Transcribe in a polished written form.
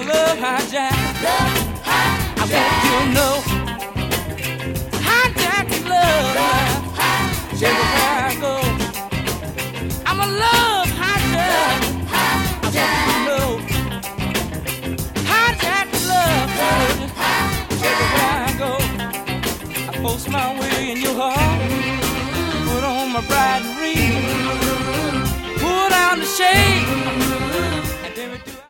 love hijack. I want you to know, hijack love. Everywhere I go, I'm a love hijack. I want you to know, hijack love. Everywhere I go, I post my way in your heart. Put on my bride and ring. Pull down the shade.